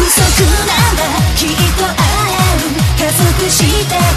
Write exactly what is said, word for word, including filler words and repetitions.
ならきっと会える加速して